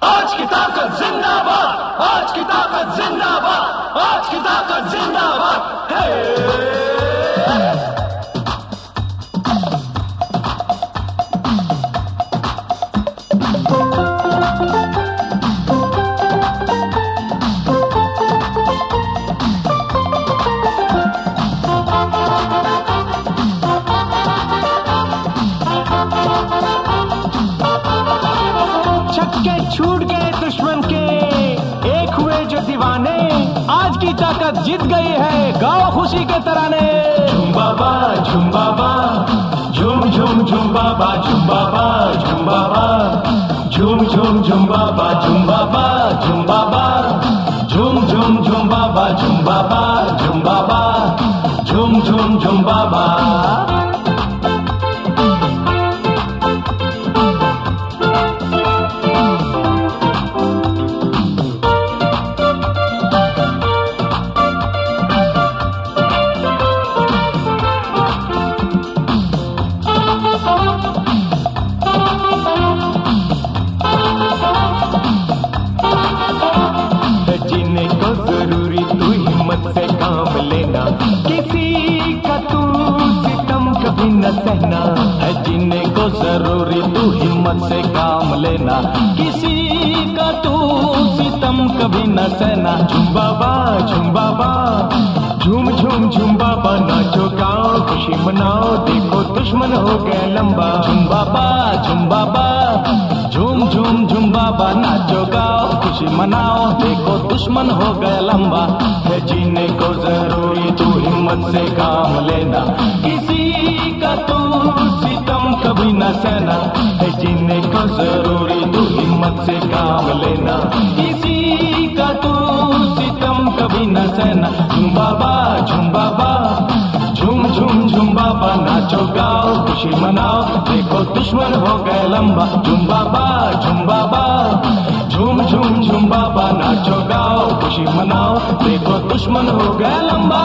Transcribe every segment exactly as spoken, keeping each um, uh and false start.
आज की ताकत जिंदाबाद, आज की ताकत जिंदाबाद, आज की ताकत जिंदाबाद। हे छूट गए दुश्मन के, एक हुए जो दीवाने, आज की ताकत जीत गई है, गाओ खुशी के तराने। झूम बाबा झूम बाबा, झूम झूम झूम बाबा, झूम बाबा झूम बाबा, झूम झूम झूम बाबा, झूम बाबा झूम बाबा, झूम झूम झूम बाबा, झूम बाबा झूम बाबा, झूम झूम झूम बाबा। जीने को जरूरी तू हिम्मत से काम लेना, किसी का तू सितम कभी न सहना है। जीने को जरूरी तू हिम्मत से काम लेना, किसी का तू सितम कभी न सहना। झूम बाबा झूम बाबा, झूम झूम झूम बाबा, नाचो गाओ खुशी मनाओ, देखो दुश्मन हो गए लंबा। झूम बाबा झूम बाबा, झूम झूम झूम बाबा, नाचो गाओ खुशी मनाओ, देखो दुश्मन हो गए लंबा। है जीने को जरूरी तू हिम्मत से काम लेना, किसी का तू सितम कभी न सहना है। जीने को जरूरी तू हिम्मत से काम लेना, किसी का तू सितम कभी न सहना। झूम बाबा झूम बाबा, झूम झूम झूम बाबा, नाचो गाओ खुशी मनाओ, देखो दुश्मन हो गए लंबा। झूम बाबा झूम बाबा, झूम झूम झूम बाबा, नाचो गाओ खुशी मनाओ, देखो दुश्मन हो गए लंबा।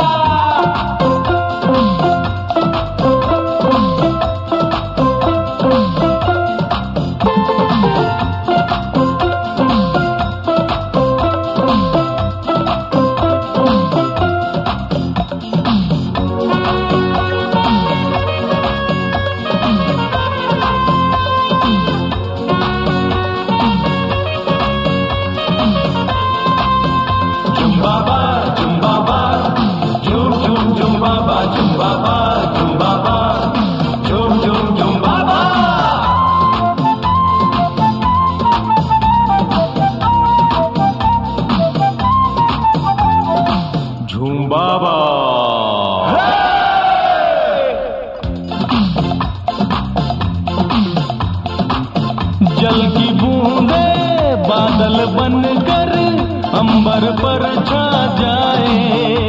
झूम बाबा झूम बाबा, झूम झूम झूम बाबा, झूम बाबा झूम बाबा, झूम झूम झूम बाबा। झूम बाबा जल की बूंदे बादल बनकर अंबर पर छा जाए,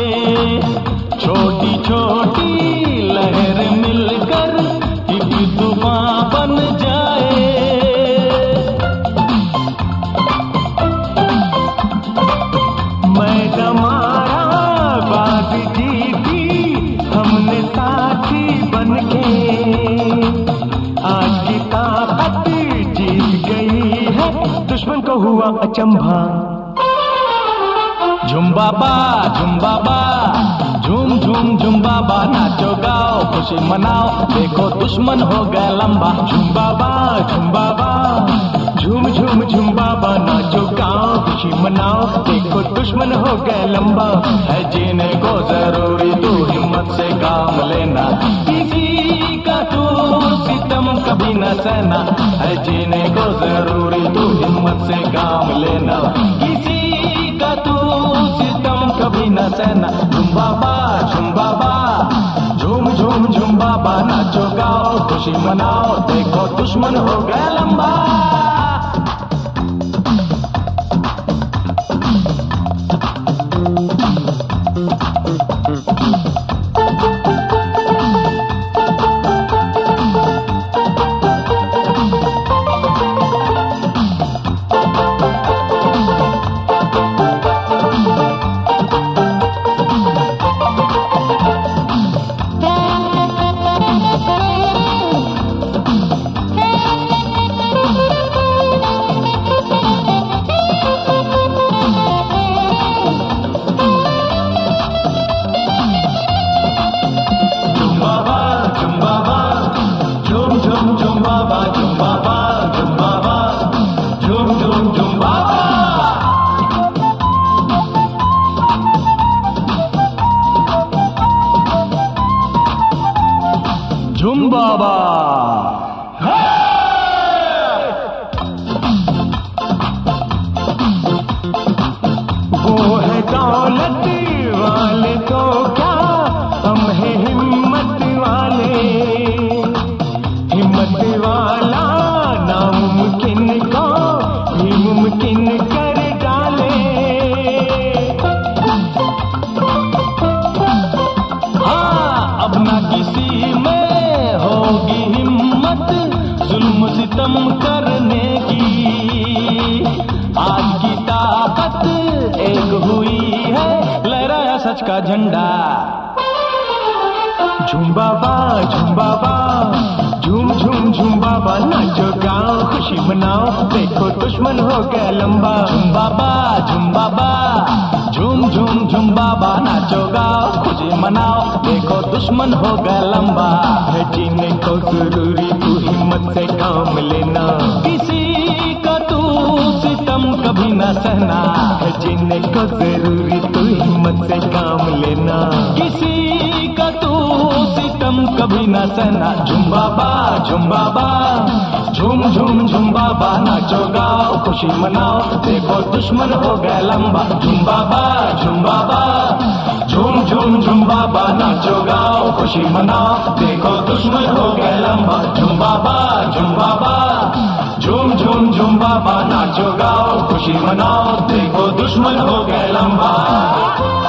छोटी छोटी लहर मिलकर एक तूफान बन जाए। मैं मारा बाजी जीती हमने साथी बनके, आज की ताकत जीत गई है, दुश्मन को हुआ अचंभा। झूम बाबा झूम बाबा, झूम झूम झूम बाबा, नाचो गाओ खुशी मनाओ, देखो दुश्मन हो गए लंबा। झूम बाबा झूम बाबा, झूम झूम झूम बाबा, नाचो गाओ खुशी मनाओ, देखो दुश्मन हो गए लंबा। है जीने को जरूरी तू हिम्मत से काम लेना, किसी का तू सितम कभी न सहना है। जीने को जरूरी तू हिम्मत से काम लेना, किसी का तू सितम कभी न सहना। झूम बाबा झूम बाबा, झूम झूम झूम बाबा, नाचो गाओ खुशी मनाओ, देखो दुश्मन हो गए लंबा। झूम बाबा झूम बाबा झूम झूम झूम बाबा। झूम बाबा वो है दौलत वाले तो क्या, हम है हिम्मत वाले। हिम्मत वाला नामुमकिन को भी मुमकिन कर डाले। हाँ, अब ना किसी में होगी हिम्मत जुल्म सितम करने की। आज की ताकत एक हुई है, लहराया सच का झंडा। झूम बाबा झूम बाबा झूम झूम झूम बाबा, नाचो गाओ खुशी मनाओ, देखो दुश्मन हो गया लंबा। झूम बाबा झूम बाबा झूम झूम झूम बाबा, नाचो गाओ खुशी मनाओ, देखो दुश्मन हो गया लंबा। है जीने को जरूरी तू हिम्मत से काम लेना, किसी का तू सितम कभी न सहना। है जीने को जरूरी तू हिम्मत से काम लेना, किसी का तू सितम कभी न सहना। झूम बाबा झूम बाबा झूम झूम झूम बाबा, नाचो गाओ खुशी मनाओ, देखो दुश्मन हो गया लंबा। झूम बाबा झूम बाबा झूम झूम झूम बाबा, नाचो गाओ खुशी मनाओ, देखो दुश्मन हो गया लंबा। झूम बाबा झूम बाबा झूम झूम झूम बाबा, नाचो गाओ खुशी मनाओ, देखो दुश्मन हो गया लंबा।